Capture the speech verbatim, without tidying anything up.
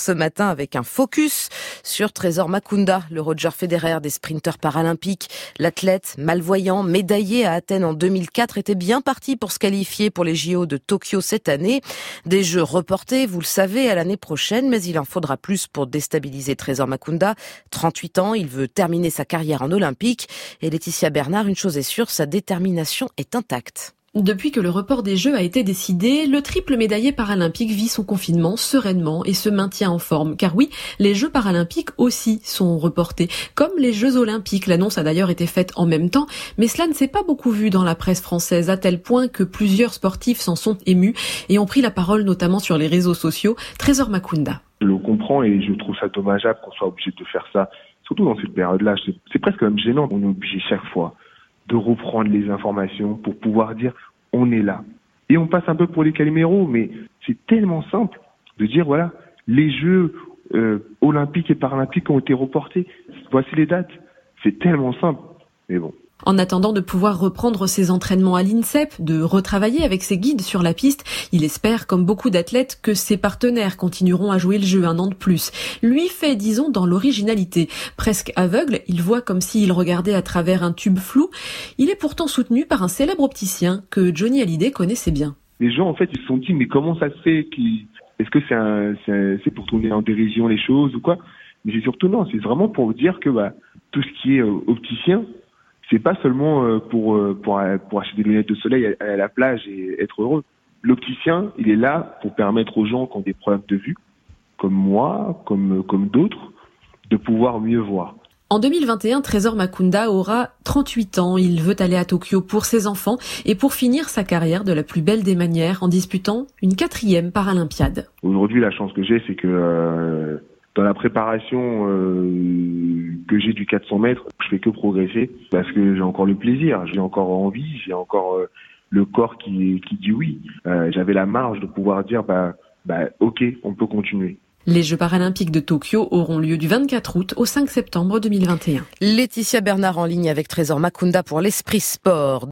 ce matin avec un focus sur Trésor Makunda, le Roger Federer des sprinteurs paralympiques. L'athlète malvoyant, médaillé à Athènes en deux mille quatre, était bien parti pour se qualifier pour les J O de Tokyo cette année. Des Jeux reportés, vous le savez, à l'année prochaine, mais il en faudra plus pour déstabiliser Trésor Makunda. trente-huit ans, il veut terminer sa carrière en olympique. Et Laetitia Bernard, une chose est sûre, sa détermination est intacte. Depuis que le report des Jeux a été décidé, le triple médaillé paralympique vit son confinement sereinement et se maintient en forme. Car oui, les Jeux paralympiques aussi sont reportés, comme les Jeux olympiques. L'annonce a d'ailleurs été faite en même temps, mais cela ne s'est pas beaucoup vu dans la presse française, à tel point que plusieurs sportifs s'en sont émus et ont pris la parole notamment sur les réseaux sociaux. Trésor Makunda. Je le comprends et je trouve ça dommageable qu'on soit obligé de faire ça, surtout dans cette période-là. C'est, c'est presque même gênant. On est obligé chaque fois de reprendre les informations pour pouvoir dire on est là. Et on passe un peu pour les caliméros, mais c'est tellement simple de dire voilà, les Jeux euh, olympiques et paralympiques ont été reportés. Voici les dates. C'est tellement simple. Mais bon. En attendant de pouvoir reprendre ses entraînements à l'INSEP, de retravailler avec ses guides sur la piste, il espère, comme beaucoup d'athlètes, que ses partenaires continueront à jouer le jeu un an de plus. Lui fait, disons, dans l'originalité. Presque aveugle, il voit comme s'il regardait à travers un tube flou. Il est pourtant soutenu par un célèbre opticien que Johnny Hallyday connaissait bien. Les gens, en fait, ils se sont dit, mais comment ça se fait qu'ils... Est-ce que c'est, un, c'est, un, c'est pour tourner en dérision les choses ou quoi? Mais c'est surtout non, c'est vraiment pour dire que bah, tout ce qui est euh, opticien, c'est pas seulement pour, pour, pour acheter des lunettes de soleil à la plage et être heureux. L'opticien, il est là pour permettre aux gens qui ont des problèmes de vue, comme moi, comme, comme d'autres, de pouvoir mieux voir. En deux mille vingt et un, Trésor Makunda aura trente-huit ans. Il veut aller à Tokyo pour ses enfants et pour finir sa carrière de la plus belle des manières en disputant une quatrième Paralympiade. Aujourd'hui, la chance que j'ai, c'est que euh, dans la préparation euh, que j'ai du quatre cents mètres, je fais que progresser parce que j'ai encore le plaisir, j'ai encore envie, j'ai encore euh, le corps qui, qui dit oui. Euh, j'avais la marge de pouvoir dire bah, bah ok, on peut continuer. Les Jeux paralympiques de Tokyo auront lieu du vingt-quatre août au cinq septembre deux mille vingt et un. Laetitia Bernard en ligne avec Trésor Makunda pour l'Esprit Sport.